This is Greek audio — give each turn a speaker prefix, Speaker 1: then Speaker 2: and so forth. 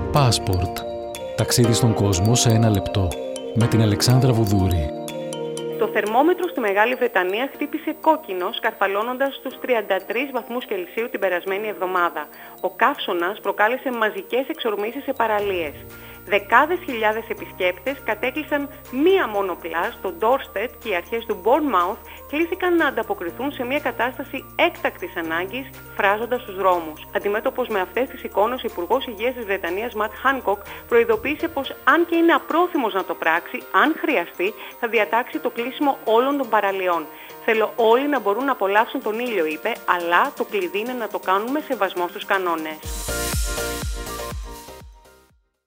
Speaker 1: Passport. Ταξίδι στον κόσμο σε 1 λεπτό. Με την Αλεξάνδρα Βουδούρη.
Speaker 2: Το θερμόμετρο στη Μεγάλη Βρετανία χτύπησε κόκκινο, σκαρφαλώνοντας στους 33 βαθμούς Κελσίου την περασμένη εβδομάδα. Ο καύσωνας προκάλεσε μαζικές εξορμήσεις σε παραλίες. Δεκάδες χιλιάδες επισκέπτες κατέκλυσαν μία μόνο πλάζ στο Dorset και οι αρχές του Bournemouth κλήθηκαν να ανταποκριθούν σε μια κατάσταση έκτακτης ανάγκης, φράζοντας τους δρόμους. Αντιμέτωπος με αυτές τις εικόνες, ο Υπουργός Υγείας της Βρετανίας, Ματ Χάνκοκ, προειδοποίησε πως αν και είναι απρόθυμος να το πράξει, αν χρειαστεί, θα διατάξει το κλείσιμο όλων των παραλιών. Θέλω όλοι να μπορούν να απολαύσουν τον ήλιο, είπε, αλλά το κλειδί είναι να το κάνουν με σεβασμό στους κανόνες.